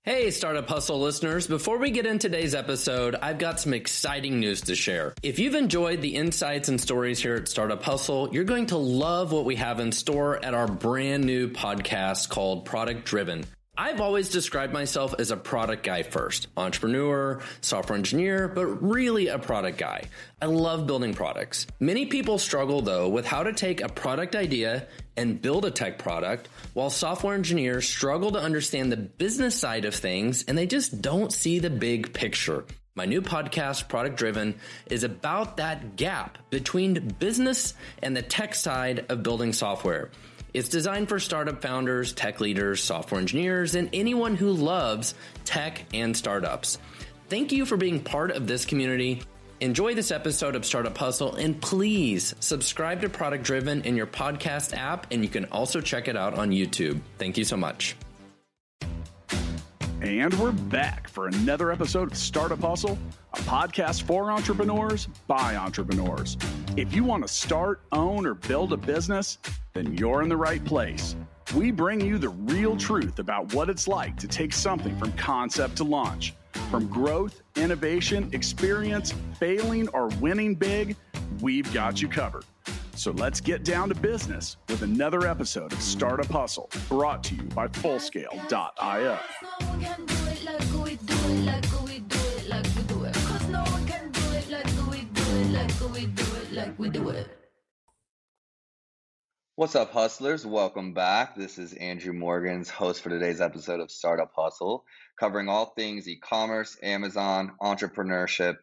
Hey, Startup Hustle listeners. Before we get into today's episode, I've got some exciting news to share. If you've enjoyed the insights and stories here at Startup Hustle, you're going to love what we have in store at our brand new podcast called Product Driven. I've always described myself as a product guy first, entrepreneur, software engineer, but really a product guy. I love building products. Many people struggle though with how to take a product idea and build a tech product, while software engineers struggle to understand the business side of things and they just don't see the big picture. My new podcast, Product Driven, is about that gap between business and the tech side of building software. It's designed for startup founders, tech leaders, software engineers, and anyone who loves tech and startups. Thank you for being part of this community. Enjoy this episode of Startup Hustle, and please subscribe to Product Driven in your podcast app, and you can also check it out on YouTube. Thank you so much. And we're back for another episode of Startup Hustle, a podcast for entrepreneurs by entrepreneurs. If you want to start, own, or build a business, then you're in the right place. We bring you the real truth about what it's like to take something from concept to launch. From growth, innovation, experience, failing, or winning big, we've got you covered. So let's get down to business with another episode of Startup Hustle, brought to you by Fullscale.io. What's up, hustlers? Welcome back. This is Andrew Morgans, host for today's episode of Startup Hustle, covering all things e-commerce, Amazon, entrepreneurship.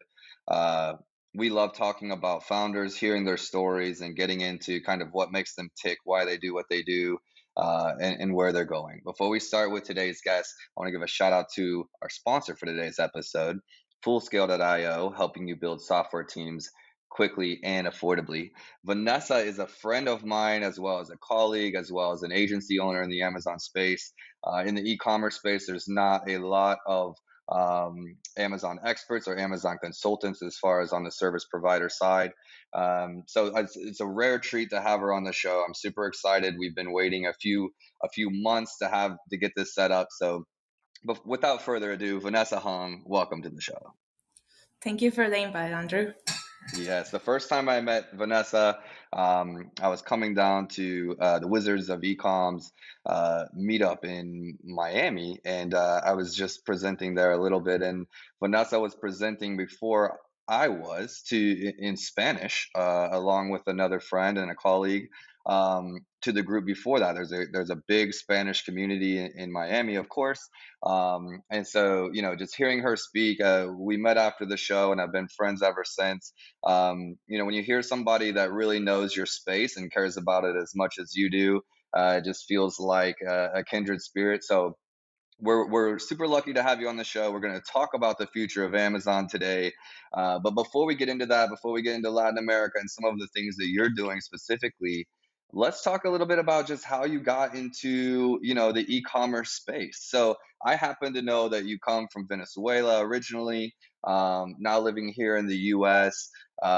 We love talking about founders, hearing their stories, and getting into kind of what makes them tick, why they do what they do, and where they're going. Before we start with today's guest, I want to give a shout out to our sponsor for today's episode, Fullscale.io, helping you build software teams quickly and affordably. Vanessa is a friend of mine, as well as a colleague, as well as an agency owner in the Amazon space. In the e-commerce space, there's not a lot of Amazon experts or Amazon consultants as far as on the service provider side. So it's a rare treat to have her on the show. I'm super excited. We've been waiting a few months to get this set up. So but without further ado, Vanessa Hong, welcome to the show. Thank you for the invite, Andrew. Yes, the first time I met Vanessa, I was coming down to the Wizards of Ecom's meetup in Miami, and I was just presenting there a little bit, and Vanessa was presenting before I was in Spanish, along with another friend and a colleague. To the group before that, there's a big Spanish community in Miami, of course, and so just hearing her speak, we met after the show, and I've been friends ever since. When you hear somebody that really knows your space and cares about it as much as you do, it just feels like a kindred spirit. So we're super lucky to have you on the show. We're going to talk about the future of Amazon today. But before we get into that, before we get into Latin America and some of the things that you're doing specifically, let's talk a little bit about just how you got into, the e-commerce space. So I happen to know that you come from Venezuela originally, now living here in the US.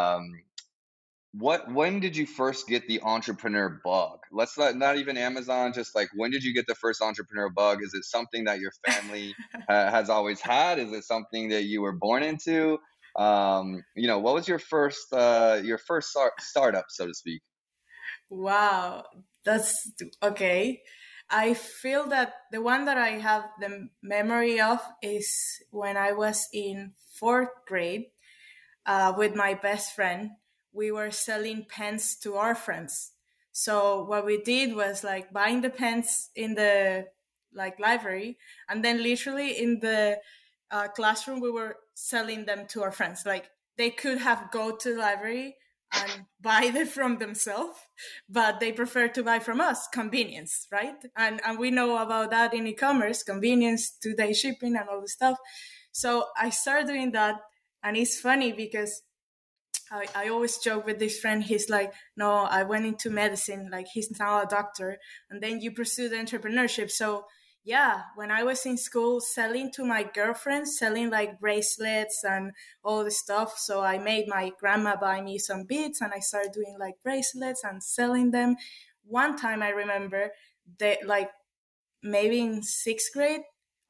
When did you first get the entrepreneur bug? Let's not even Amazon, just like, when did you get the first entrepreneur bug? Is it something that your family has always had? Is it something that you were born into? What was your first startup, so to speak? Wow, that's okay. I feel that the one that I have the memory of is when I was in 4th grade with my best friend. We were selling pens to our friends. So what we did was like buying the pens in the library, and then literally in the classroom, we were selling them to our friends. Like they could have go to the library and buy them from themselves, but they prefer to buy from us, convenience, right? And we know about that in e-commerce, convenience, 2-day shipping and all the stuff. So I started doing that, and it's funny because I always joke with this friend. He's like, no, I went into medicine, like he's now a doctor, and then you pursue the entrepreneurship. So yeah, when I was in school, selling to my girlfriends, selling like bracelets and all the stuff. So I made my grandma buy me some beads, and I started doing like bracelets and selling them. One time I remember that, like maybe in 6th grade,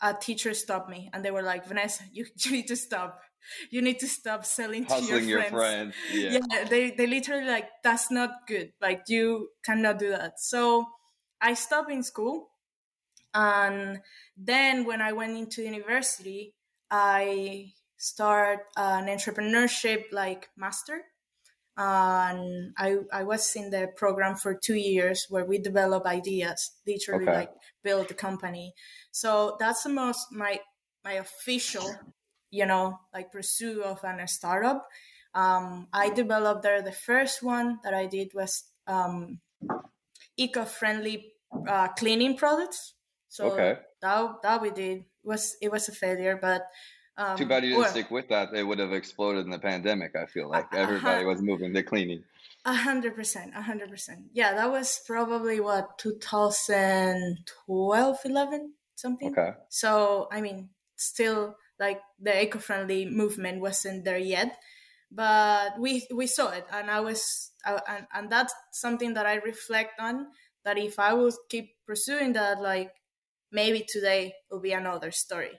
a teacher stopped me and they were like, Vanessa, you need to stop. You need to stop selling to Hustling your your friends. friends. Yeah, they literally like, that's not good. Like, you cannot do that. So I stopped in school. And then when I went into university, I started an entrepreneurship like master. And I was in the program for 2 years where we develop ideas, literally Okay. like build a company. So that's the most my official, like pursuit of a startup. I developed there. The first one that I did was eco-friendly cleaning products. So Okay. that we did it was a failure, but Too bad you didn't well, stick with that. They would have exploded in the pandemic. I feel like a everybody was moving to cleaning. 100%. Yeah, that was probably what, 2012, 11, something. Okay. So I mean, still like the eco-friendly movement wasn't there yet, but we saw it, and and that's something that I reflect on. That if I would keep pursuing that, like maybe today will be another story,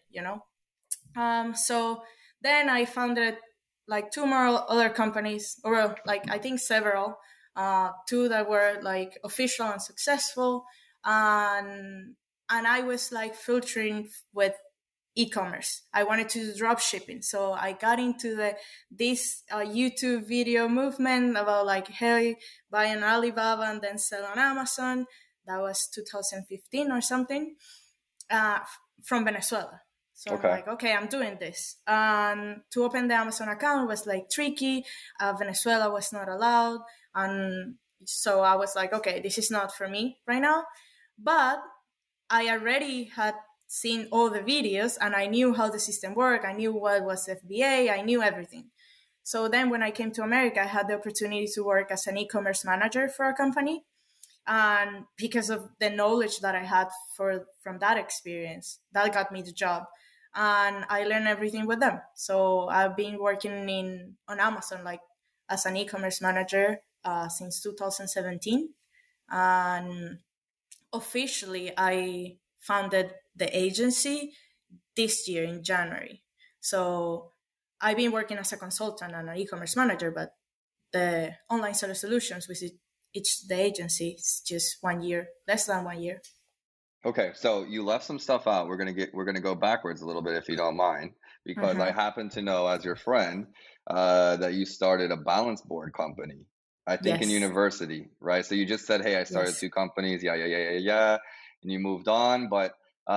So then I founded like two more other companies, or like I think several, two that were like official and successful, and I was like filtering with e-commerce. I wanted to do drop shipping, so I got into this YouTube video movement about like, hey, buy on Alibaba and then sell on Amazon. That was 2015 or something, from Venezuela. So Okay. I'm like, okay, I'm doing this. To open the Amazon account was like tricky. Venezuela was not allowed. And so I was like, okay, this is not for me right now. But I already had seen all the videos and I knew how the system worked. I knew what was FBA. I knew everything. So then when I came to America, I had the opportunity to work as an e-commerce manager for a company. And because of the knowledge that I had from that experience, that got me the job. And I learned everything with them. So I've been working on Amazon like as an e-commerce manager since 2017. And officially, I founded the agency this year in January. So I've been working as a consultant and an e-commerce manager, but the online seller solutions, which is the agency, is just 1 year, less than 1 year. Okay, so you left some stuff out. We're gonna go backwards a little bit if you don't mind, because I happen to know as your friend that you started a balance board company. I think in Yes. university, right? So you just said, "Hey, I started Yes. two companies." Yeah, and you moved on. But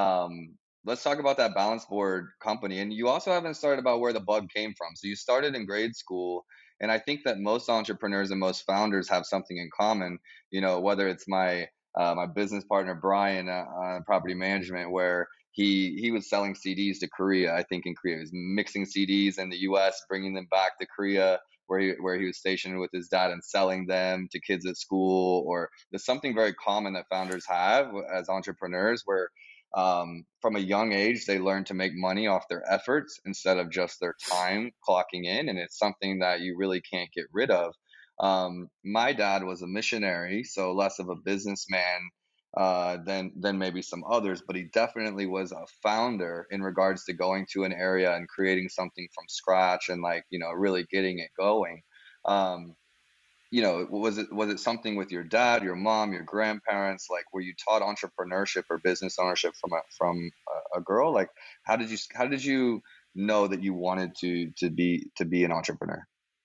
let's talk about that balance board company. And you also haven't started about where the bug came from. So you started in grade school, and I think that most entrepreneurs and most founders have something in common. Whether it's my business partner Brian on property management, where he was selling CDs to Korea. I think in Korea, he was mixing CDs in the U.S., bringing them back to Korea, where he was stationed with his dad, and selling them to kids at school. Or there's something very common that founders have as entrepreneurs, where from a young age they learn to make money off their efforts instead of just their time clocking in, and it's something that you really can't get rid of. My dad was a missionary, so less of a businessman than maybe some others, but he definitely was a founder in regards to going to an area and creating something from scratch and really getting it going. Was it something with your dad, your mom, your grandparents? Like, were you taught entrepreneurship or business ownership from a girl? Like, how did you know that you wanted to be an entrepreneur?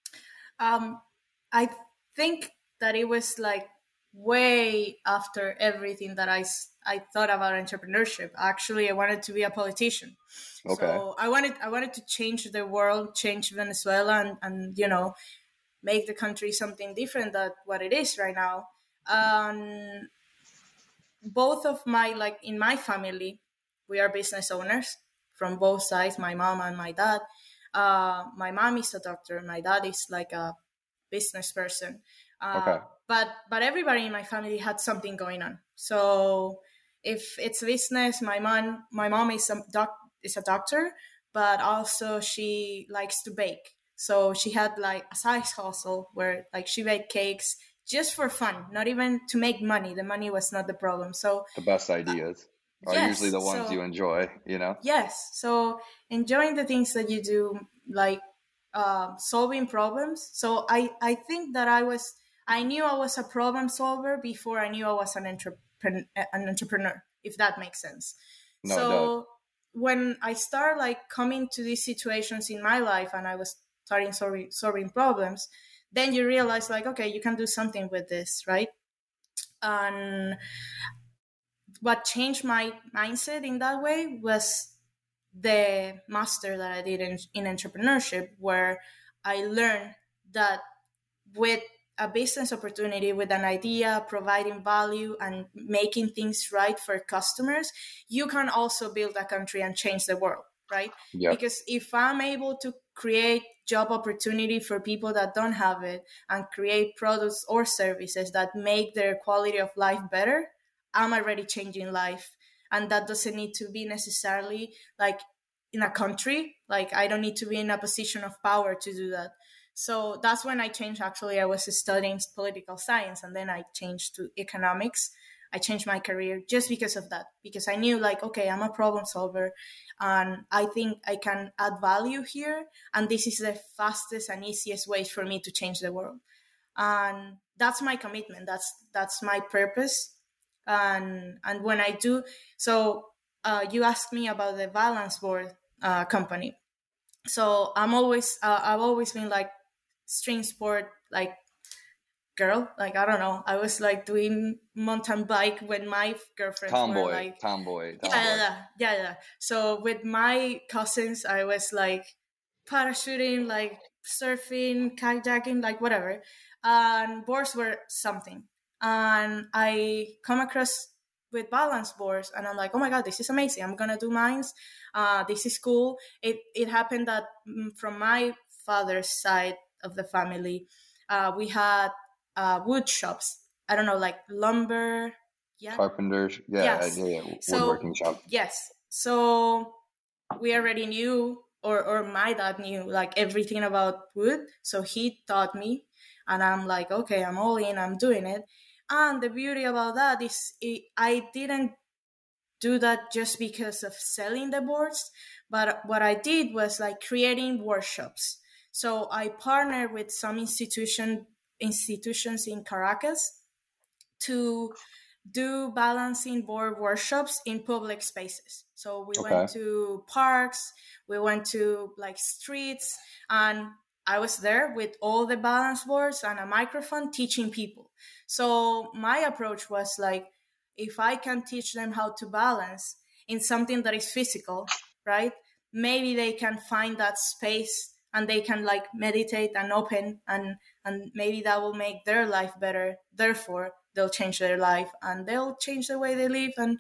I think that it was like way after everything that I thought about entrepreneurship. Actually, I wanted to be a politician. Okay. So I wanted to change the world, change Venezuela, and make the country something different than what it is right now. Both of in my family, we are business owners from both sides, my mom and my dad. My mom is a doctor. My dad is like a business person. Okay. But everybody in my family had something going on. So if it's business, my mom is a doctor, but also she likes to bake. So she had like a side hustle where like she baked cakes just for fun, not even to make money. The money was not the problem. So the best ideas. are usually Yes. the ones you enjoy, you know? Yes. So enjoying the things that you do, like solving problems. So I think that I knew I was a problem solver before I knew I was an entrepreneur, if that makes sense. No, it does. So when I start like coming to these situations in my life and I was starting solving problems, then you realize like, okay, you can do something with this, right? And what changed my mindset in that way was the master that I did in entrepreneurship, where I learned that with a business opportunity, with an idea, providing value and making things right for customers, you can also build a country and change the world, right? Yep. Because if I'm able to create job opportunity for people that don't have it and create products or services that make their quality of life better, I'm already changing life. And that doesn't need to be necessarily like in a country. Like I don't need to be in a position of power to do that. So that's when I changed. Actually, I was studying political science and then I changed to economics. I changed my career just because of that, because I knew like, okay, I'm a problem solver and I think I can add value here. And this is the fastest and easiest way for me to change the world. And that's my commitment. That's my purpose. And when I do, so you asked me about the balance board company. So I've always been like string sport like girl. Like I don't know, I was like doing mountain bike when my girlfriends were like Tomboy. yeah. So with my cousins I was like parachuting, like surfing, kayaking, like whatever. And boards were something. And I come across with balance boards and I'm like, oh my god, this is amazing, I'm gonna do mines. This is cool. It happened that from my father's side of the family, we had wood shops. I don't know, like lumber. Yeah. Carpenters. Yes. Woodworking shop. Yes. So we already knew, or my dad knew like everything about wood. So he taught me and I'm like, okay, I'm all in, I'm doing it. And the beauty about that is I didn't do that just because of selling the boards, but what I did was like creating workshops. So I partnered with some institutions in Caracas to do balancing board workshops in public spaces. So we went to parks, we went to like streets, and I was there with all the balance boards and a microphone teaching people. So my approach was like, if I can teach them how to balance in something that is physical, right? Maybe they can find that space and they can like meditate and open, and maybe that will make their life better. Therefore, they'll change their life and they'll change the way they live. And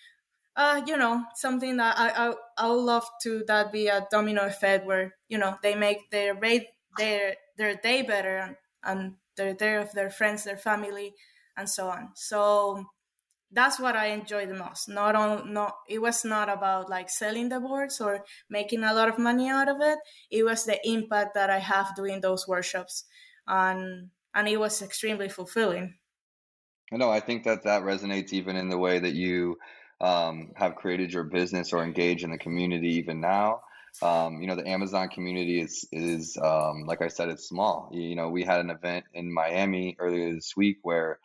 something that I would love to that be a domino effect where they make their day better, and their day of their friends, their family, and so on. So that's what I enjoy the most. It was not about like selling the boards or making a lot of money out of it. It was the impact that I have doing those workshops, and it was extremely fulfilling. I think that resonates even in the way that you have created your business or engage in the community even now. The Amazon community is like I said, it's small. We had an event in Miami earlier this week where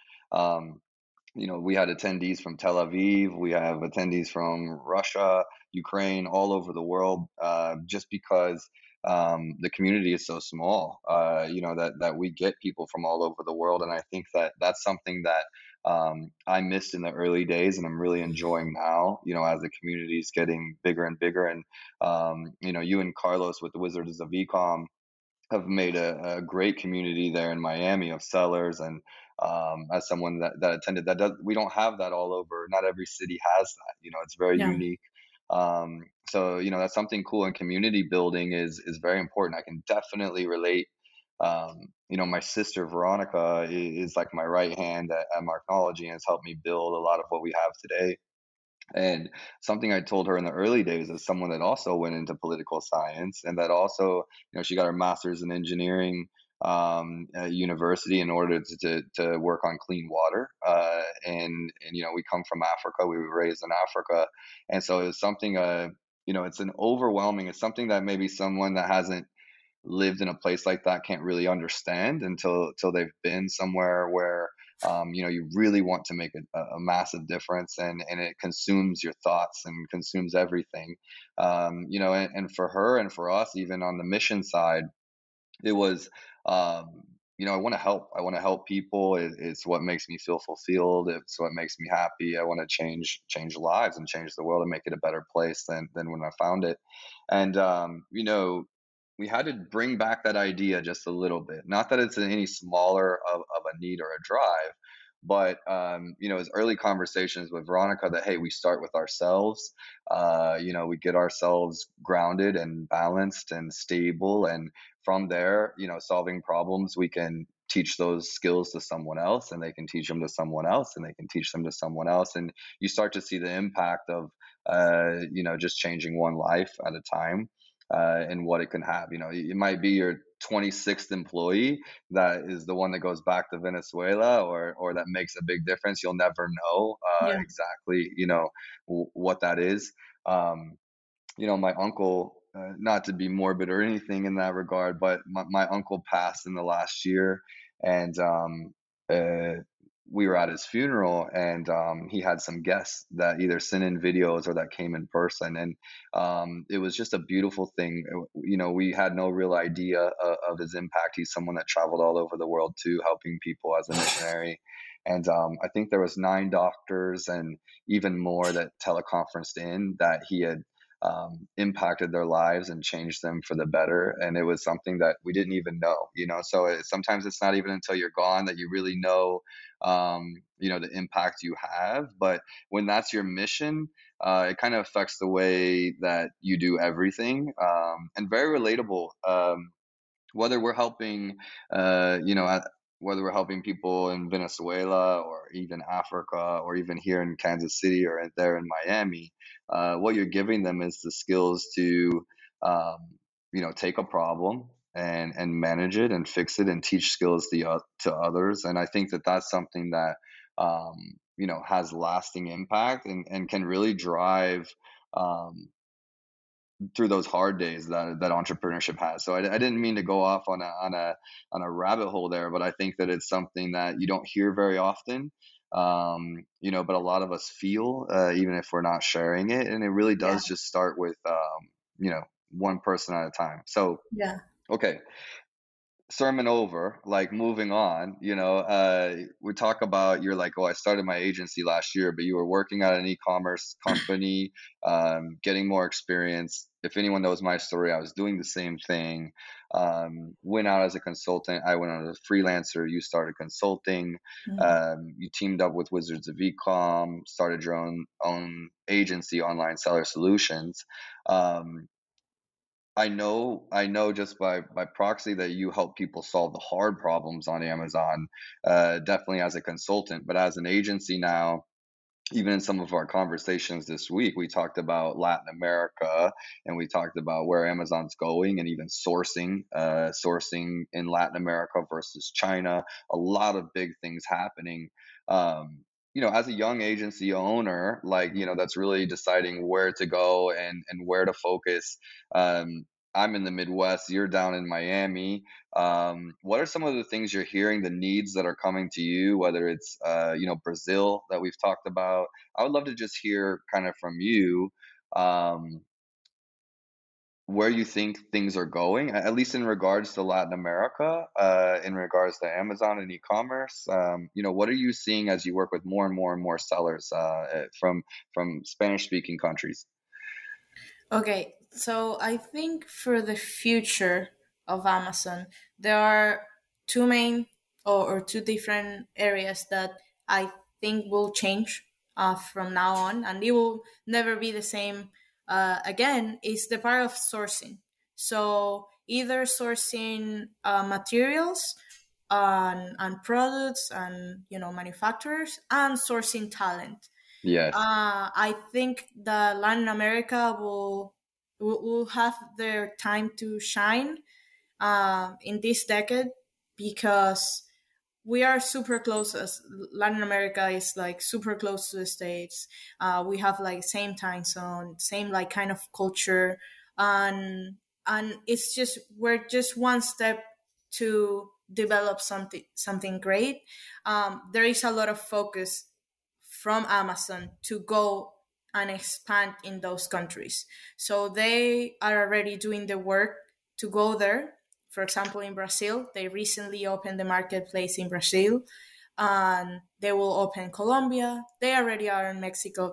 we had attendees from Tel Aviv, we have attendees from Russia, Ukraine, all over the world, just because the community is so small, that we get people from all over the world. And I think that that's something that I missed in the early days and I'm really enjoying now, as the community is getting bigger and bigger. And, you and Carlos with the Wizards of Ecom have made a great community there in Miami of sellers. And as someone that attended we don't have that all over. Not every city has that, it's very unique. So, that's something cool, and community building is very important. I can definitely relate. My sister Veronica is like my right hand at Marknology and has helped me build a lot of what we have today. And something I told her in the early days as someone that also went into political science and that also, she got her master's in engineering university in order to work on clean water. And you know, we come from Africa. We were raised in Africa, and so it's something. You know, it's an overwhelming. It's something that maybe someone that hasn't lived in a place like that can't really understand until they've been somewhere where you know, you really want to make a massive difference, and it consumes your thoughts and consumes everything. You know, and for her and for us, even on the mission side, it was you know, I want to help people. It's what makes me feel fulfilled. It's what makes me happy. I want to change lives and change the world and make it a better place than when I found it. And you know, we had to bring back that idea just a little bit. Not that it's any smaller of a need or a drive, but you know, it's early conversations with Veronica that, hey, we start with ourselves. You know, we get ourselves grounded and balanced and stable, and from there, you know, solving problems, we can teach those skills to someone else, and they can teach them to someone else, and they can teach them to someone else, and you start to see the impact of you know, just changing one life at a time. And what it can have. You know, it might be your 26th employee that is the one that goes back to Venezuela, or that makes a big difference. You'll never know Yeah. exactly, you know, what that is. You know, my uncle, not to be morbid or anything in that regard, but my uncle passed in the last year, and uh, we were at his funeral, and he had some guests that either sent in videos or that came in person, and it was just a beautiful thing. You know, we had no real idea of his impact. He's someone that traveled all over the world too, helping people as a missionary. And I think there was 9 doctors and even more that teleconferenced in that he had impacted their lives and changed them for the better. And it was something that we didn't even know, you know. So sometimes it's not even until you're gone that you really know, you know, the impact you have. But when that's your mission, it kind of affects the way that you do everything, and very relatable. Whether we're helping, you know, whether we're helping people in Venezuela or even Africa or even here in Kansas City or there in Miami, what you're giving them is the skills to, um, you know, take a problem and manage it and fix it and teach skills to others. And I think that that's something that, you know, has lasting impact and can really drive, um, through those hard days that entrepreneurship has. So I didn't mean to go off on a rabbit hole there, but I think that it's something that you don't hear very often. You know, but a lot of us feel, even if we're not sharing it, and it really Yeah. does just start with, you know, one person at a time. So Yeah. okay, sermon over, like moving on, you know, we talk about, you're like, oh, I started my agency last year, but you were working at an e-commerce company, getting more experience. If anyone knows my story, I was doing the same thing. Went out as a consultant. I went out as a freelancer. You started consulting. Mm. You teamed up with Wizards of Ecom, started your own agency, Online Seller Solutions. Um, I know just by proxy that you help people solve the hard problems on Amazon, definitely as a consultant, but as an agency now, even in some of our conversations this week, we talked about Latin America, and we talked about where Amazon's going, and even sourcing in Latin America versus China. A lot of big things happening. You know, as a young agency owner, like, you know, that's really deciding where to go and where to focus. I'm in the Midwest, you're down in Miami. What are some of the things you're hearing, the needs that are coming to you, whether it's, you know, Brazil that we've talked about? I would love to just hear kind of from you, um, where you think things are going, at least in regards to Latin America, in regards to Amazon and e-commerce. You know, what are you seeing as you work with more and more and more sellers from Spanish-speaking countries? Okay, so I think for the future of Amazon, there are two main or two different areas that I think will change from now on, and it will never be the same again. Is the part of sourcing. So either sourcing materials and products and manufacturers, and sourcing talent. Yes. I think that Latin America will have their time to shine in this decade. because we are super close. As Latin America is like super close to the States. We have like same time zone, same like kind of culture, and it's just we're just one step to develop something great. There is a lot of focus from Amazon to go and expand in those countries. So they are already doing the work to go there. For example, in Brazil, they recently opened the marketplace in Brazil, and they will open Colombia. They already are in Mexico,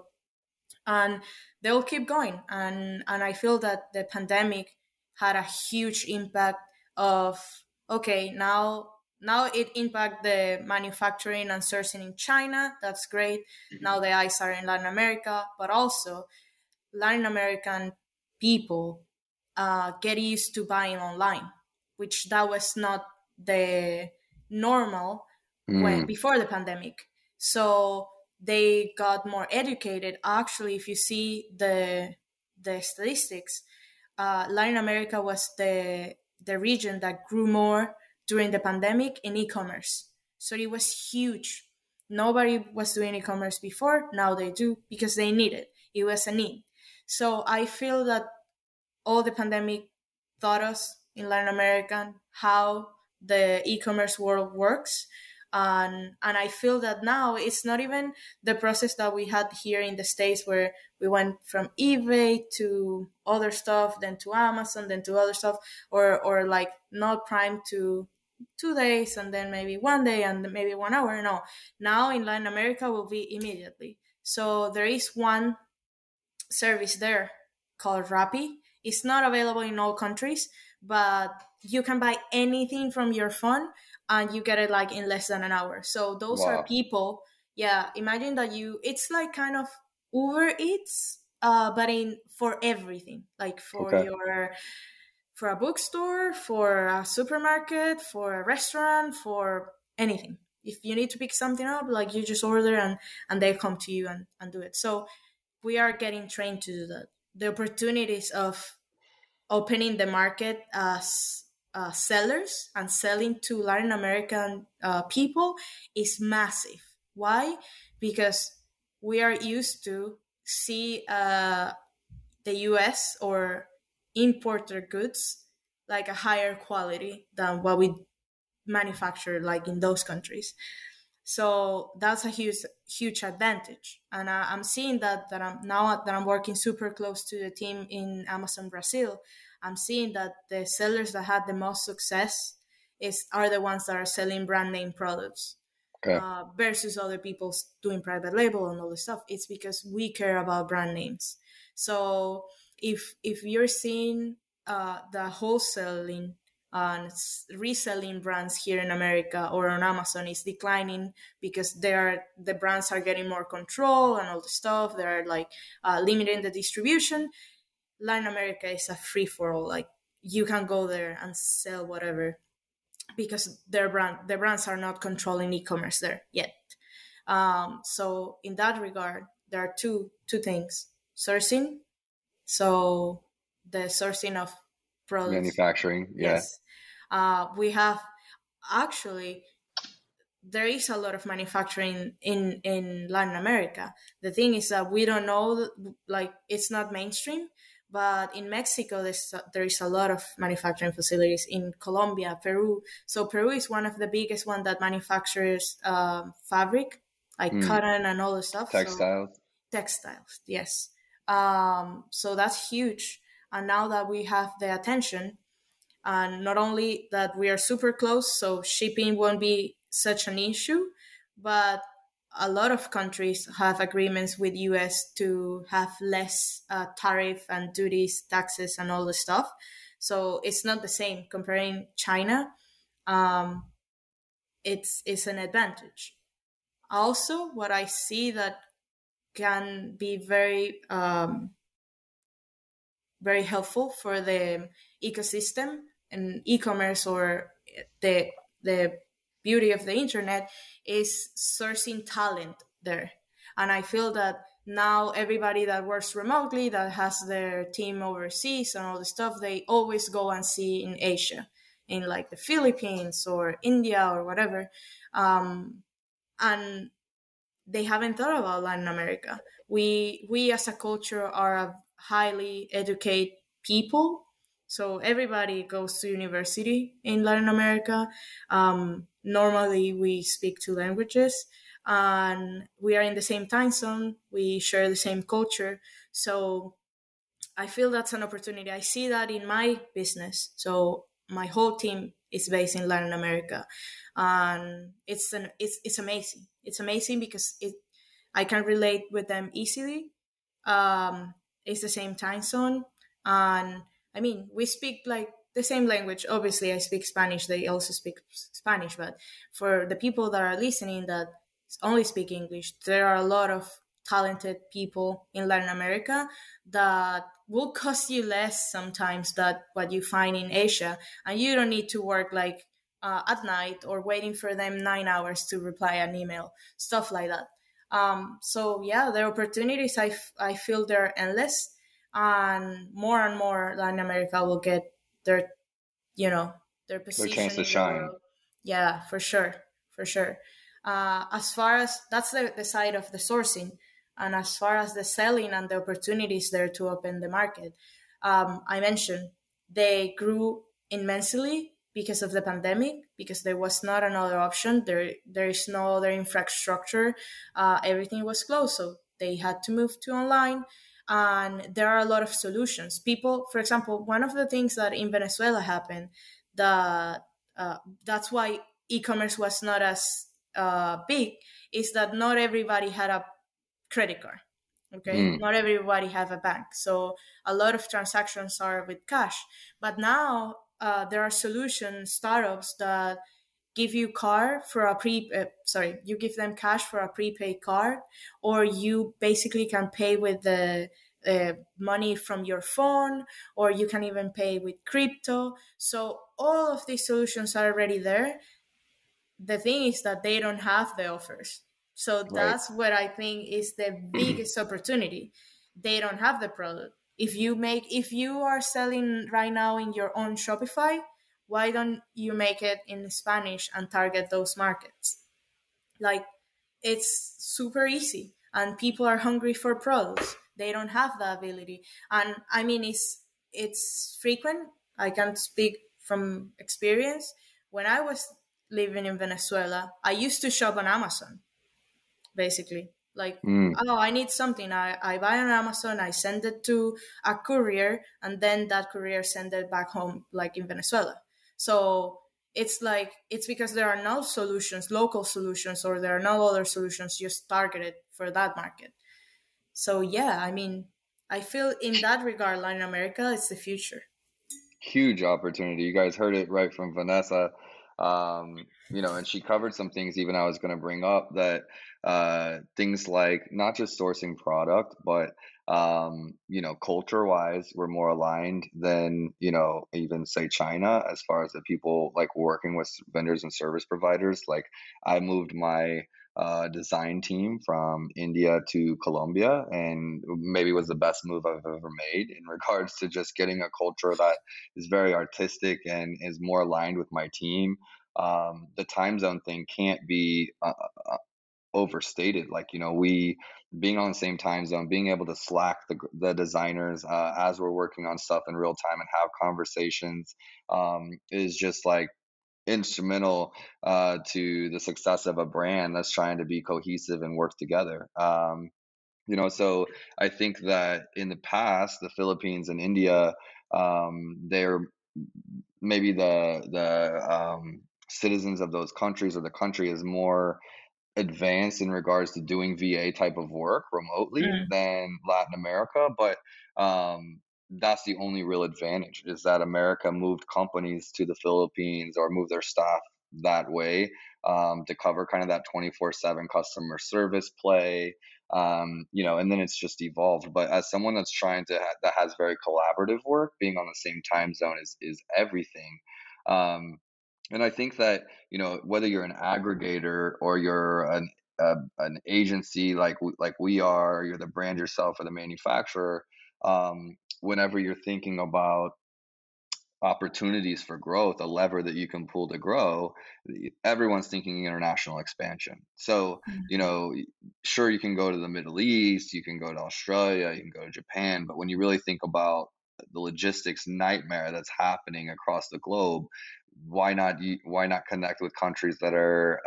and they will keep going. And I feel that the pandemic had a huge impact of, okay, now it impact the manufacturing and sourcing in China. That's great. Now the eyes are in Latin America, but also Latin American people get used to buying online, which that was not the normal when before the pandemic. So they got more educated. Actually, if you see the statistics, Latin America was the region that grew more during the pandemic in e-commerce. So it was huge. Nobody was doing e-commerce before. Now they do because they need it. It was a need. So I feel that all the pandemic taught us in Latin America how the e-commerce world works. And I feel that now it's not even the process that we had here in the States, where we went from eBay to other stuff, then to Amazon, then to other stuff, or like not Prime to 2 days, and then maybe 1 day, and maybe 1 hour. No, now in Latin America will be immediately. So there is one service there called Rappi. It's not available in all countries, but you can buy anything from your phone and you get it like in less than an hour. So those are people. Yeah, imagine that it's like kind of Uber Eats, but for everything, like for for a bookstore, for a supermarket, for a restaurant, for anything. If you need to pick something up, like you just order and they come to you and do it. So we are getting trained to do that. The opportunities of opening the market as sellers and selling to Latin American people is massive. Why? Because we are used to see the US or importer goods like a higher quality than what we manufacture like in those countries. So that's a huge advantage. And I'm seeing that I'm working super close to the team in Amazon Brazil. I'm seeing that the sellers that had the most success are the ones that are selling brand name products, versus other people doing private label and all this stuff. It's because we care about brand names. So if you're seeing the wholesaling and reselling brands here in America or on Amazon is declining because the brands are getting more control and all the stuff, they're like limiting the distribution. Latin America is a free for all. Like you can go there and sell whatever because the brands are not controlling e-commerce there yet. So in that regard, there are two things: sourcing. So the sourcing of products, manufacturing. Yes. We have actually, there is a lot of manufacturing in Latin America. The thing is that we don't know, like it's not mainstream, but in Mexico, there is a lot of manufacturing facilities, in Colombia, Peru. So Peru is one of the biggest one that manufactures fabric, like cotton and all the stuff. Textiles, yes. So that's huge. And now that we have the attention, and not only that we are super close, so shipping won't be such an issue, but a lot of countries have agreements with US to have less tariff and duties, taxes, and all the stuff. So it's not the same. Comparing China, it's an advantage. Also, what I see that can be very very helpful for the ecosystem and e-commerce, or the beauty of the internet, is sourcing talent there. And I feel that now everybody that works remotely, that has their team overseas and all the stuff, they always go and see in Asia. in like the Philippines or India or whatever, and they haven't thought about Latin America. We as a culture are a highly educated people, so everybody goes to university in Latin America. Normally, we speak two languages, and we are in the same time zone. We share the same culture, so I feel that's an opportunity. I see that in my business. So my whole team is based in Latin America, and it's amazing. It's amazing because I can relate with them easily. It's the same time zone, and I mean we speak like the same language. Obviously, I speak Spanish. They also speak Spanish, but for the people that are listening that only speak English, there are a lot of talented people in Latin America that will cost you less sometimes than what you find in Asia, and you don't need to work like at night or waiting for them 9 hours to reply an email, stuff like that. So yeah, the opportunities I feel they're endless, and more Latin America will get their their Their chance position to in the shine. world. Yeah, for sure, for sure. As far as that's the side of the sourcing, and as far as the selling and the opportunities there to open the market, I mentioned they grew immensely because of the pandemic, because there was not another option. There is no other infrastructure. Everything was closed, so they had to move to online. And there are a lot of solutions. People, for example, one of the things that in Venezuela happened, that that's why e-commerce was not as big, is that not everybody had a credit card. Okay, Mm. not everybody have a bank, so a lot of transactions are with cash. But now there are solutions, startups that give you card for a you give them cash for a prepaid card, or you basically can pay with the money from your phone, or you can even pay with crypto. So all of these solutions are already there. The thing is that they don't have the offers. So Right. that's what I think is the biggest opportunity. They don't have the product. If you are selling right now in your own Shopify, why don't you make it in Spanish and target those markets? Like, it's super easy, and people are hungry for products. They don't have the ability. And I mean, it's frequent. I can speak from experience. When I was living in Venezuela, I used to shop on Amazon, basically. Like, Mm. oh, I need something. I buy on Amazon, I send it to a courier, and then that courier send it back home, like in Venezuela. So it's like, it's because there are no solutions, local solutions, or there are no other solutions just targeted for that market. So yeah, I mean, I feel in that regard, Latin America is the future. Huge opportunity. You guys heard it right from Vanessa. And she covered some things even I was going to bring up, that things like not just sourcing product, but culture wise, we're more aligned than, even say China, as far as the people like working with vendors and service providers. Like, I moved my design team from India to Colombia, and maybe was the best move I've ever made in regards to just getting a culture that is very artistic and is more aligned with my team. The time zone thing can't be overstated. Like, we being on the same time zone, being able to slack the designers as we're working on stuff in real time and have conversations is just like instrumental to the success of a brand that's trying to be cohesive and work together. So I think that in the past, the Philippines and India, they're maybe the citizens of those countries, or the country is more advanced in regards to doing VA type of work remotely Mm. than Latin America. But that's the only real advantage, is that America moved companies to the Philippines or moved their staff that way, to cover kind of that 24/7 customer service play. And then it's just evolved. But as someone that's trying to that has very collaborative work, being on the same time zone is everything. Um, and I think that, whether you're an aggregator or you're an agency like we are, you're the brand yourself or the manufacturer. Whenever you're thinking about opportunities for growth, a lever that you can pull to grow, everyone's thinking international expansion. So, you Mhm. know, sure, you can go to the Middle East, you can go to Australia, you can go to Japan, but when you really think about the logistics nightmare that's happening across the globe, why not connect with countries that are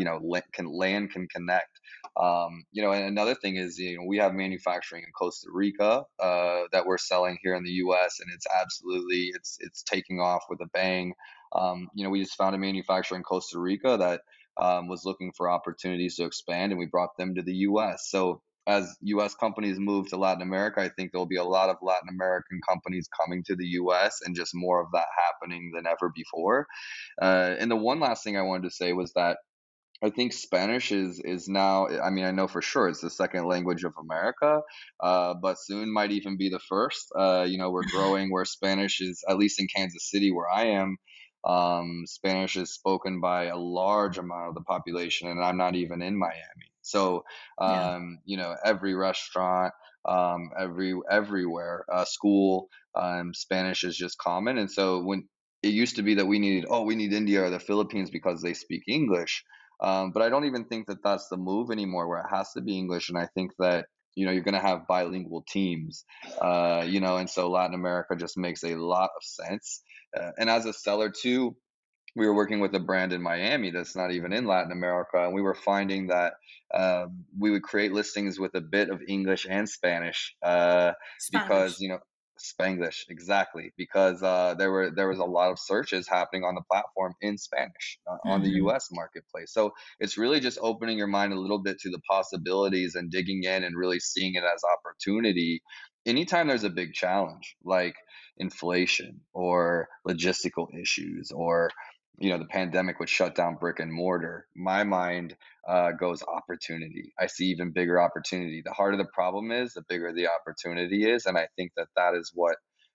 can connect. And another thing is, we have manufacturing in Costa Rica that we're selling here in the U.S., and it's taking off with a bang. We just found a manufacturer in Costa Rica that was looking for opportunities to expand, and we brought them to the U.S. So as U.S. companies move to Latin America, I think there'll be a lot of Latin American companies coming to the U.S. and just more of that happening than ever before. And the one last thing I wanted to say was that I think Spanish is now. I mean, I know for sure it's the second language of America, but soon might even be the first. We're growing where Spanish is, at least in Kansas City, where I am. Spanish is spoken by a large amount of the population, and I'm not even in Miami. So, Yeah. every restaurant, everywhere, school, Spanish is just common. And so when it used to be that we need India or the Philippines because they speak English, but I don't even think that that's the move anymore, where it has to be English. And I think that, you're going to have bilingual teams, and so Latin America just makes a lot of sense. And as a seller too, we were working with a brand in Miami that's not even in Latin America, and we were finding that we would create listings with a bit of English and Spanish, because Spanglish. Spanglish, exactly, because there was a lot of searches happening on the platform in Spanish on the Mhm. U.S. marketplace. So it's really just opening your mind a little bit to the possibilities and digging in and really seeing it as opportunity. Anytime there's a big challenge like inflation or logistical issues, or the pandemic would shut down brick and mortar, my mind goes opportunity. I see even bigger opportunity. The harder the problem is, the bigger the opportunity is. And I think that that is what,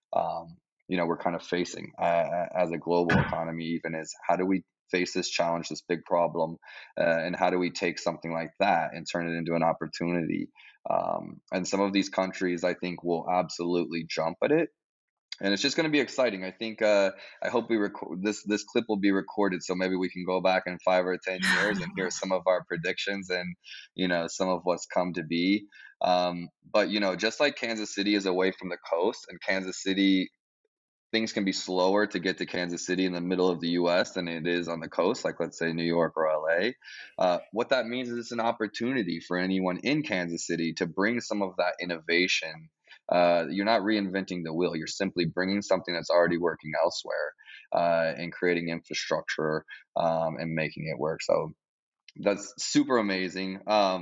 we're kind of facing as a global economy, even, is how do we face this challenge, this big problem, and how do we take something like that and turn it into an opportunity? And some of these countries, I think, will absolutely jump at it, and it's just going to be exciting. I think I hope we record this clip will be recorded, so maybe we can go back in 5 or 10 years and hear some of our predictions and some of what's come to be. But just like Kansas City is away from the coast, and Kansas City, things can be slower to get to Kansas City in the middle of the U.S. than it is on the coast, like let's say New York or L.A. What that means is it's an opportunity for anyone in Kansas City to bring some of that innovation. You're not reinventing the wheel. You're simply bringing something that's already working elsewhere, and creating infrastructure, and making it work. So that's super amazing.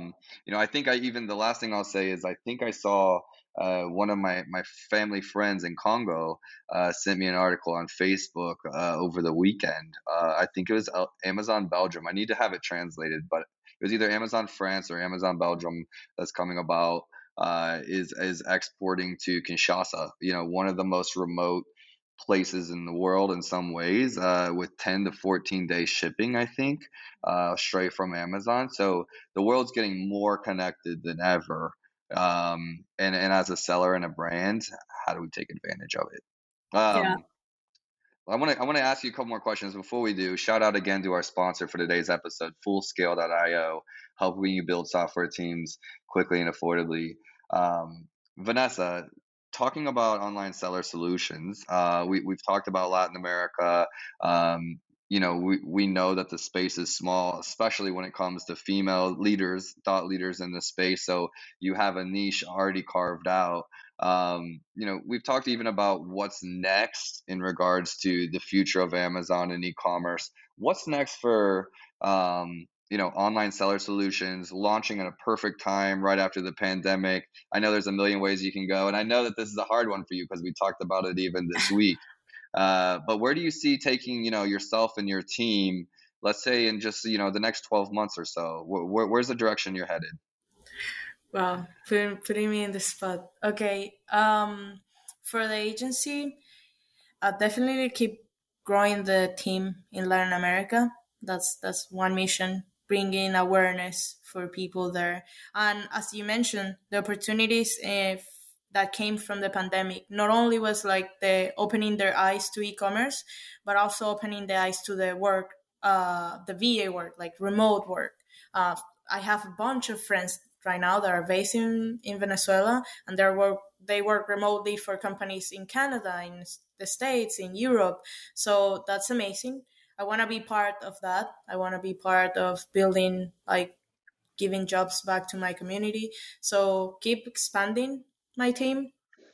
I think the last thing I'll say is I think I saw one of my family friends in Congo sent me an article on Facebook over the weekend. I think it was Amazon Belgium. I need to have it translated, but it was either Amazon France or Amazon Belgium that's coming about. Is exporting to Kinshasa, one of the most remote places in the world in some ways, with 10 to 14 day shipping, I think, straight from Amazon. So the world's getting more connected than ever. And as a seller and a brand, how do we take advantage of it? Yeah. I want to ask you a couple more questions before we do. Shout out again to our sponsor for today's episode, Fullscale.io, helping you build software teams quickly and affordably. Vanessa, talking about online seller solutions, we've talked about Latin America. We know that the space is small, especially when it comes to female leaders, thought leaders in the space. So you have a niche already carved out. We've talked even about what's next in regards to the future of Amazon and e-commerce. What's next for online seller solutions, launching at a perfect time right after the pandemic? I know there's a million ways you can go, and I know that this is a hard one for you because we talked about it even this week. But where do you see taking yourself and your team, let's say in just the next 12 months or so? Where's the direction you're headed? Wow, putting me in the spot. Okay. For the agency, I'll definitely keep growing the team in Latin America. That's one mission, bringing awareness for people there. And as you mentioned, the opportunities, if that came from the pandemic. Not only was like the opening their eyes to e-commerce, but also opening the eyes to the work, the VA work, like remote work. I have a bunch of friends right now that are based in Venezuela, and they work remotely for companies in Canada, in the States, in Europe. So that's amazing. I want to be part of that. I want to be part of building, like, giving jobs back to my community. So keep expanding my team.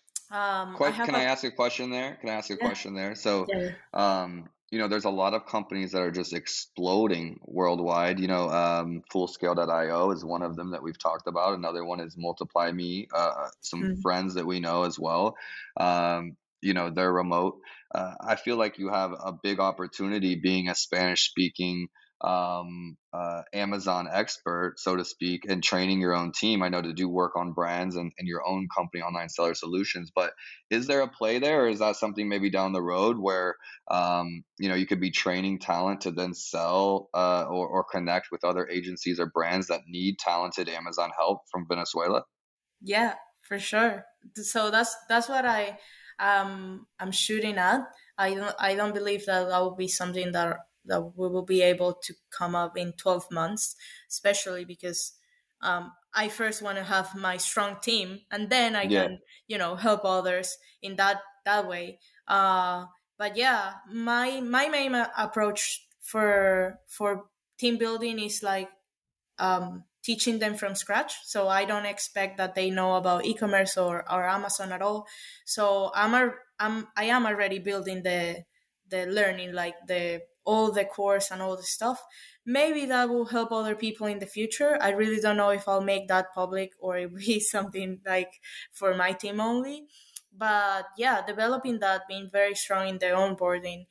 I have Can I ask a question there? Can I ask a yeah, question there? So, yeah, there's a lot of companies that are just exploding worldwide. Fullscale.io is one of them that we've talked about. Another one is Multiply Me, some mm, friends that we know as well. They're remote. I feel like you have a big opportunity being a Spanish speaking Amazon expert, so to speak, and training your own team. I know to do work on brands and your own company, Online Seller Solutions. But is there a play there, or is that something maybe down the road where you could be training talent to then sell or connect with other agencies or brands that need talented Amazon help from Venezuela? yeah, for sure. So that's what I'm shooting at. I don't believe that will be something that we will be able to come up in 12 months, especially because I first want to have my strong team, and then I Yeah. can help others in that way. But yeah, my main approach for team building is like teaching them from scratch. So I don't expect that they know about e-commerce or Amazon at all. So I am already building the learning, like the all the course and all the stuff. Maybe that will help other people in the future. I really don't know if I'll make that public or it will be something like for my team only. But yeah, developing that, being very strong in the onboarding.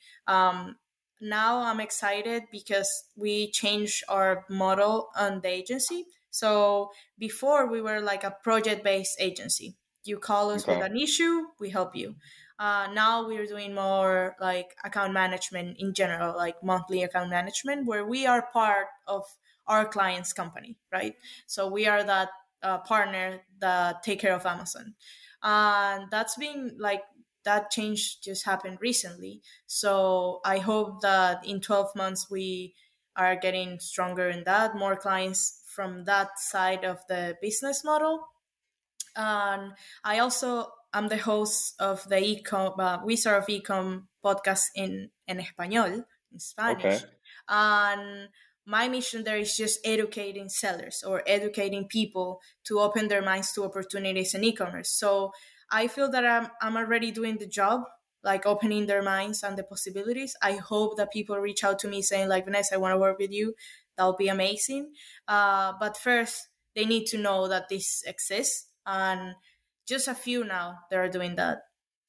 Now I'm excited because we changed our model on the agency. So before we were like a project based agency. You call us with Okay. an issue, we help you. Now we're doing more like account management in general, like monthly account management, where we are part of our client's company, right? So we are that partner that take care of Amazon. And that's been like that change just happened recently. So I hope that in 12 months we are getting stronger in that, more clients from that side of the business model. And I also am the host of the Wizard of Ecom podcast in Español, in Okay. Spanish. And my mission there is just educating sellers or educating people to open their minds to opportunities in e-commerce. So I feel that I'm already doing the job, like opening their minds and the possibilities. I hope that people reach out to me saying like, Vanessa, I want to work with you. That would be amazing. But first, they need to know that this exists, and just a few now that are doing that.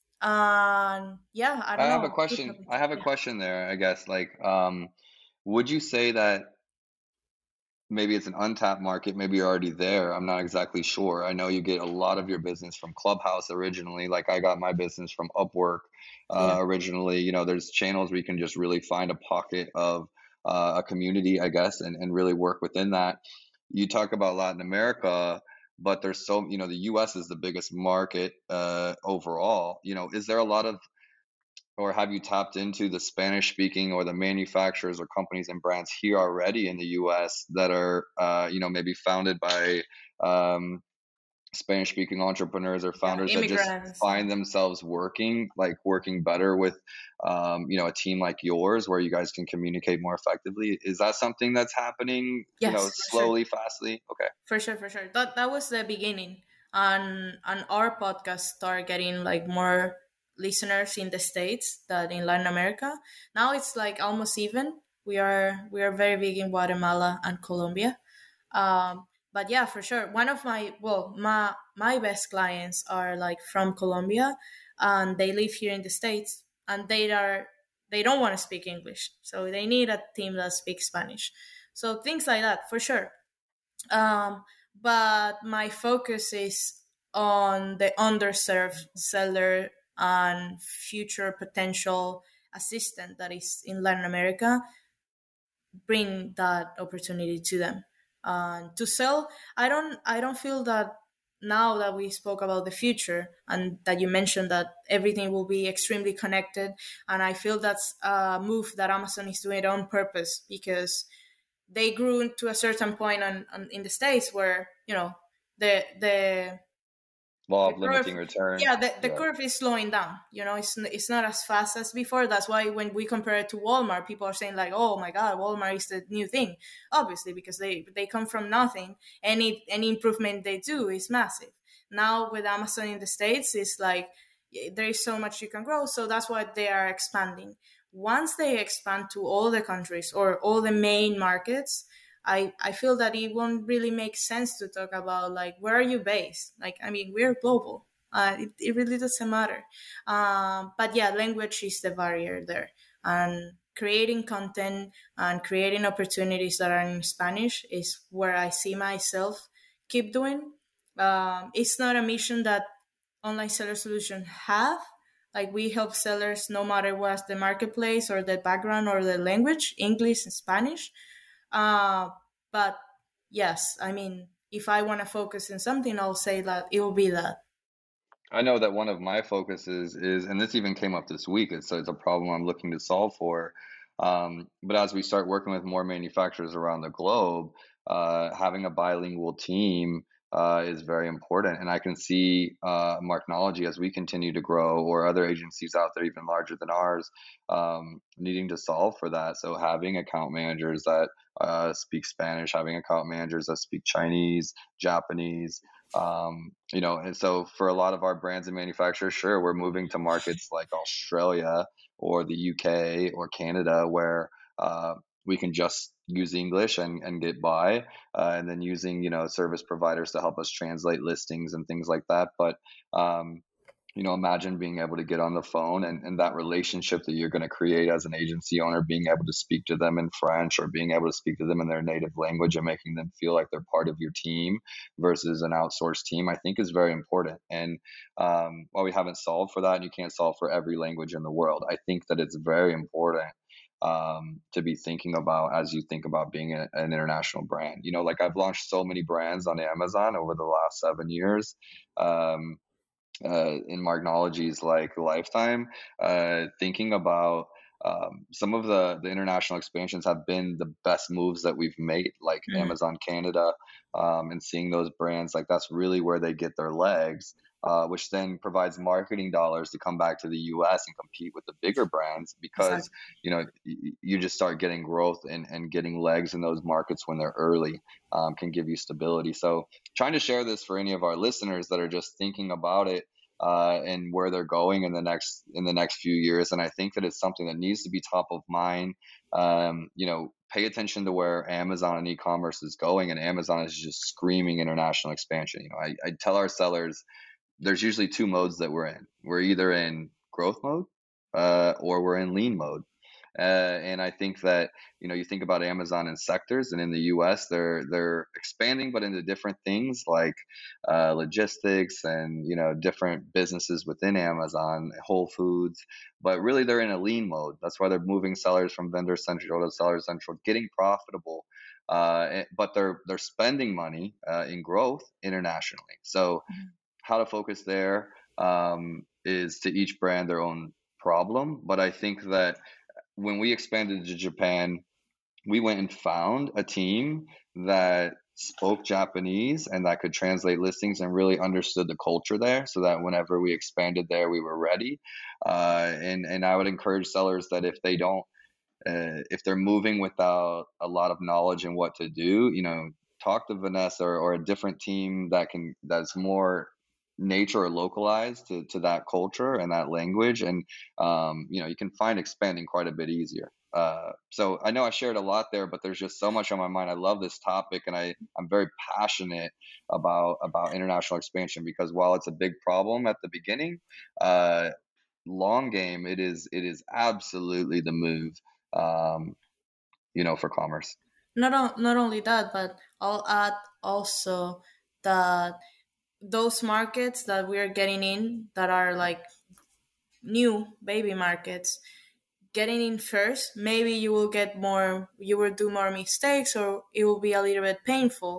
And yeah, I I don't have a know. question. I have a Yeah, question there, I guess. Like, would you say that maybe it's an untapped market, maybe you're already there? I'm not exactly sure. I know you get a lot of your business from Clubhouse originally. Like I got my business from Upwork yeah, originally. There's channels where you can just really find a pocket of a community, I guess, and really work within that. You talk about Latin America, but the US is the biggest market overall. Is there a lot of, or have you tapped into the Spanish speaking or the manufacturers or companies and brands here already in the US that are, maybe founded by Spanish speaking entrepreneurs or yeah. founders that just Immigrants. find themselves working better with, a team like yours where you guys can communicate more effectively? Is that something that's happening, Yes, for sure. slowly, fastly? Okay. For sure, for sure. That was the beginning. And our podcast started getting like more listeners in the States than in Latin America. Now it's like almost even. We are very big in Guatemala and Colombia. But yeah, for sure. One of my best clients are like from Colombia, and they live here in the States, and they don't want to speak English, so they need a team that speaks Spanish. So things like that, for sure. um, but my focus is on the underserved seller and future potential assistant that is in Latin America. Bring that opportunity to them to sell. I don't feel that now that we spoke about the future and that you mentioned that everything will be extremely connected, and I feel that's a move that Amazon is doing on purpose, because they grew to a certain point in the States where, the Law the of curve, limiting return. yeah, the Yeah. curve is slowing down. It's not as fast as before. That's why when we compare it to Walmart, people are saying like, oh my god, Walmart is the new thing. Obviously, because they come from nothing. Any improvement they do is massive. Now with Amazon in the States, it's like there is so much you can grow, so that's why they are expanding. Once they expand to all the countries or all the main markets, I feel that it won't really make sense to talk about like, where are you based? Like, I mean, we're global. It really doesn't matter. But yeah, language is the barrier there. And creating content and creating opportunities that are in Spanish is where I see myself keep doing. It's not a mission that Online Seller Solution have. Like, we help sellers no matter what's the marketplace or the background or the language, English and Spanish. Uh, but yes, I mean, if I want to focus in something, I'll say that it will be that. I know that one of my focuses is, and this even came up this week, it's a problem I'm looking to solve for. But as we start working with more manufacturers around the globe, having a bilingual team is very important. And I can see Marknology, as we continue to grow, or other agencies out there even larger than ours, needing to solve for that. So having account managers that speak Spanish, having account managers that speak Chinese, Japanese, and so for a lot of our brands and manufacturers, sure, we're moving to markets like Australia or the UK or Canada, where we can just use English and get by, and then using service providers to help us translate listings and things like that. But imagine being able to get on the phone, and that relationship that you're going to create as an agency owner, being able to speak to them in French or being able to speak to them in their native language and making them feel like they're part of your team versus an outsourced team, I think is very important. And while we haven't solved for that, and you can't solve for every language in the world, I think that it's very important to be thinking about as you think about being an international brand. Like, I've launched so many brands on Amazon over the last 7 years. In Marknology's like lifetime, thinking about some of the international expansions have been the best moves that we've made, like Amazon Canada, and seeing those brands, like, that's really where they get their legs, which then provides marketing dollars to come back to the US and compete with the bigger brands, because you just start getting growth and getting legs in those markets when they're early, can give you stability. So trying to share this for any of our listeners that are just thinking about it, and where they're going in the next few years. And I think that it's something that needs to be top of mind. Pay attention to where Amazon and e-commerce is going, and Amazon is just screaming international expansion. I tell our sellers there's usually two modes that we're in. We're either in growth mode, or we're in lean mode. And I think that you think about Amazon in sectors, and in the U.S. they're expanding, but into different things like logistics and different businesses within Amazon, Whole Foods. But really, they're in a lean mode. That's why they're moving sellers from vendor central to seller central, getting profitable. But they're spending money in growth internationally. So how to focus there is to each brand their own problem. But I think that when we expanded to Japan, we went and found a team that spoke Japanese and that could translate listings and really understood the culture there, so that whenever we expanded there, we were ready. And I would encourage sellers that if they're moving without a lot of knowledge in what to do, talk to Vanessa or a different team that's more nature or localized to that culture and that language, and you can find expanding quite a bit easier. So I know I shared a lot there, but there's just so much on my mind. I love this topic, and I'm very passionate about international expansion, because while it's a big problem at the beginning, long game, it is absolutely the move, for commerce. Not only that, but I'll add also that those markets that we are getting in, that are like new baby markets, getting in first, maybe you will do more mistakes, or it will be a little bit painful.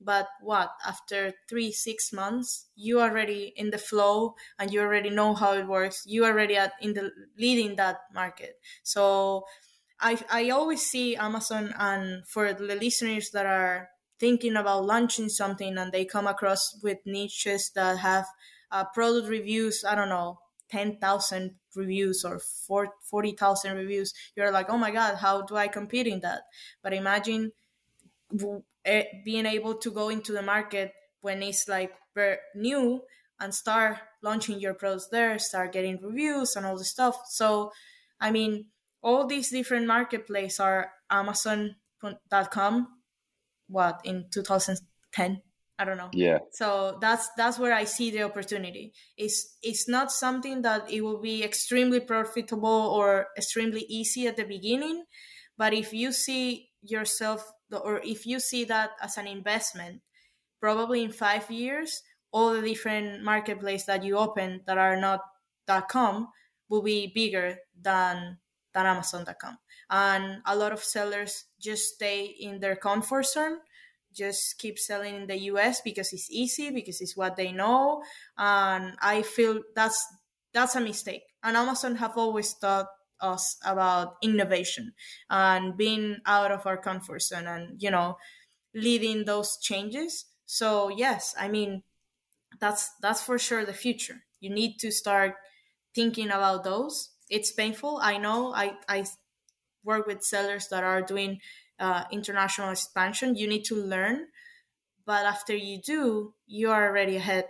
but after 3-6 months, you already in the flow and you already know how it works. You already leading that market. So I always see Amazon, and for the listeners that are thinking about launching something and they come across with niches that have product reviews, I don't know, 10,000 reviews or 40,000 reviews, you're like, oh my God, how do I compete in that? But imagine being able to go into the market when it's like very new and start launching your products there, start getting reviews and all this stuff. So, I mean, all these different marketplaces are Amazon.com, in 2010? I don't know. Yeah. So that's where I see the opportunity. It's not something that it will be extremely profitable or extremely easy at the beginning, but if you see yourself, or if you see that as an investment, probably in 5 years, all the different marketplaces that you open that are not .com will be bigger than Amazon.com. And a lot of sellers just stay in their comfort zone, just keep selling in the US because it's easy, because it's what they know. And I feel that's a mistake. And Amazon have always taught us about innovation and being out of our comfort zone and, leading those changes. So yes, I mean, that's for sure the future. You need to start thinking about those. It's painful. I know. I work with sellers that are doing international expansion. You need to learn, but after you do, you are already ahead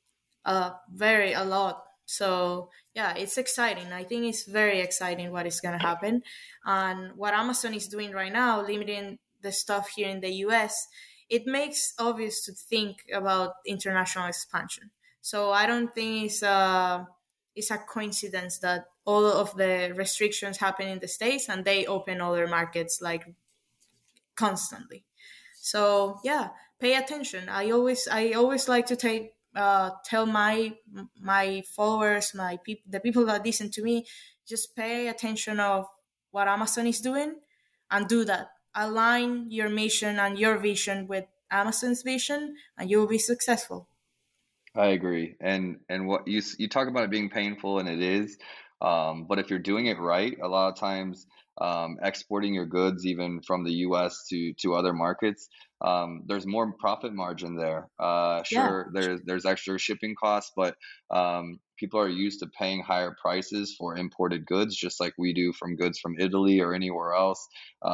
a lot. So yeah, it's exciting. I think it's very exciting what is going to happen. And what Amazon is doing right now, limiting the stuff here in the US, it makes obvious to think about international expansion. So I don't think it's a coincidence that all of the restrictions happen in the States and they open other markets like constantly. So yeah, pay attention. I always like to tell my followers, the people that listen to me, just pay attention of what Amazon is doing and do that. Align your mission and your vision with Amazon's vision, and you will be successful. I agree. And what you talk about it being painful, and it is. But if you're doing it right, a lot of times exporting your goods even from the US to other markets, there's more profit margin there. Sure, there's extra shipping costs, but people are used to paying higher prices for imported goods, just like we do from goods from Italy or anywhere else.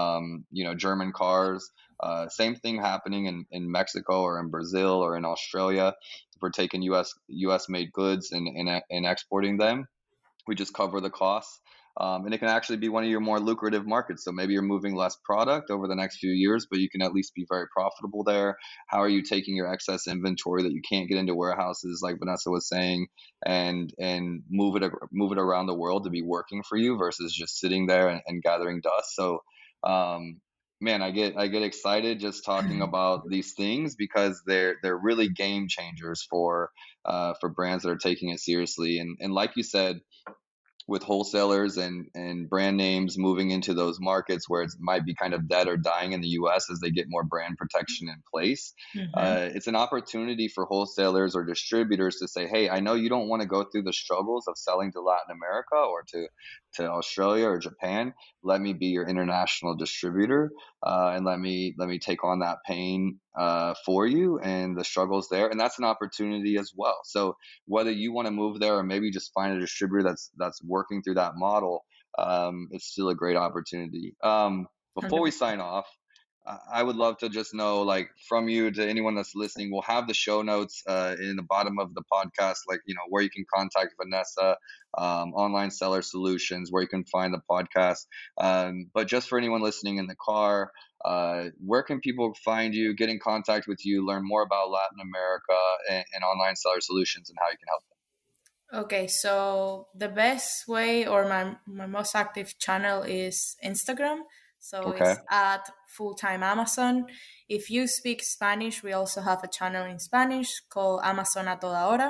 German cars. Same thing happening in Mexico or in Brazil or in Australia. If we're taking US made goods and exporting them, we just cover the costs. And it can actually be one of your more lucrative markets. So maybe you're moving less product over the next few years, but you can at least be very profitable there. How are you taking your excess inventory that you can't get into warehouses, like Vanessa was saying, and move it around the world to be working for you versus just sitting there and gathering dust? So man, I get excited just talking about these things because they're really game changers for brands that are taking it seriously. And like you said, with wholesalers and brand names moving into those markets where it might be kind of dead or dying in the US as they get more brand protection in place. It's an opportunity for wholesalers or distributors to say, hey, I know you don't want to go through the struggles of selling to Latin America or to Australia or Japan. Let me be your international distributor, and let me take on that pain for you and the struggles there. And that's an opportunity as well. So whether you want to move there or maybe just find a distributor that's working through that model, it's still a great opportunity. Before we sign off, I would love to just know, like, from you to anyone that's listening, we'll have the show notes in the bottom of the podcast, like, where you can contact Vanessa, Online Seller Solutions, where you can find the podcast. But just for anyone listening in the car, where can people find you, get in contact with you, learn more about Latin America and Online Seller Solutions and how you can help them? Okay, so the best way, or my most active channel, is Instagram. So it's at Full-Time Amazon. If you speak Spanish, we also have a channel in Spanish called Amazon a Toda Hora.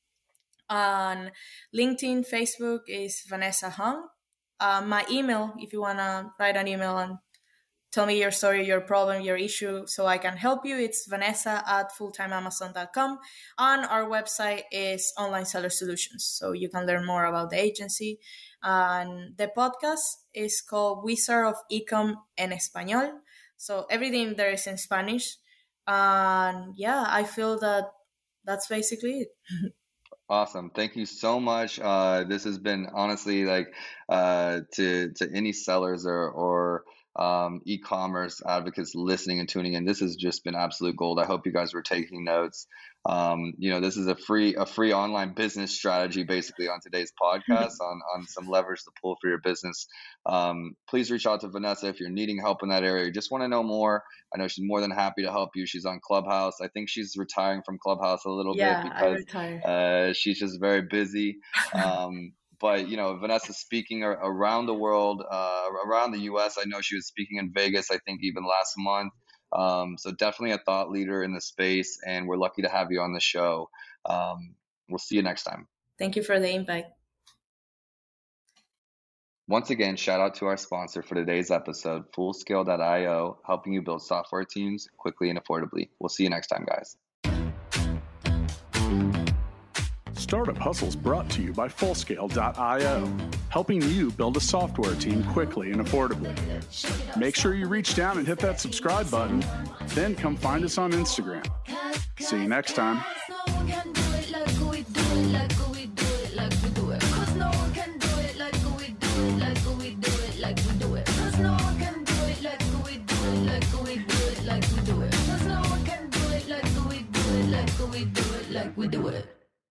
On LinkedIn, Facebook is Vanessa Hung. My email, if you want to write an email and tell me your story, your problem, your issue, so I can help you. It's Vanessa@fulltimeamazon.com. And our website is Online Seller Solutions, so you can learn more about the agency. And the podcast is called Wizard of Ecom en Español. So everything there is in Spanish. And yeah, I feel that that's basically it. Awesome. Thank you so much. This has been honestly like to any sellers or e-commerce advocates listening and tuning in. This has just been absolute gold. I hope you guys were taking notes. This is a free online business strategy basically on today's podcast on some leverage to pull for your business. Please reach out to Vanessa if you're needing help in that area. You just want to know more. I know she's more than happy to help you. She's on Clubhouse. I think she's retiring from Clubhouse a little bit because she's just very busy. But, Vanessa's speaking around the world, around the U.S. I know she was speaking in Vegas, I think even last month. So definitely a thought leader in the space, and we're lucky to have you on the show. We'll see you next time. Thank you for the invite. Once again, shout out to our sponsor for today's episode, Fullscale.io, helping you build software teams quickly and affordably. We'll see you next time, guys. Startup Hustles brought to you by Fullscale.io, helping you build a software team quickly and affordably. Make sure you reach down and hit that subscribe button, then come find us on Instagram. See you next time. We do it.